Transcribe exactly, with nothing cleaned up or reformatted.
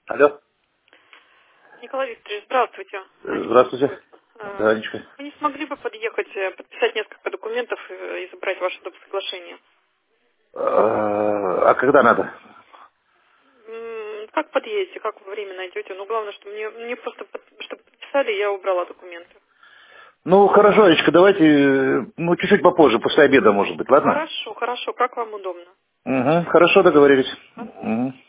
Алло. Николай Викторович, здравствуйте. Здравствуйте. Э, Да, Анечка. Вы не смогли бы подъехать, э, подписать несколько документов э, и забрать ваше доп. Соглашение? А а когда надо? М, Как подъедете, как вы время найдете? Ну, главное, что мне, мне просто, под- чтобы подписали, я убрала документы. Ну, хорошо, Анечка, давайте, э, ну, чуть-чуть попозже, после обеда, может быть, ладно? Хорошо, хорошо, как вам удобно? Угу, хорошо, договорились. Ладно. Угу.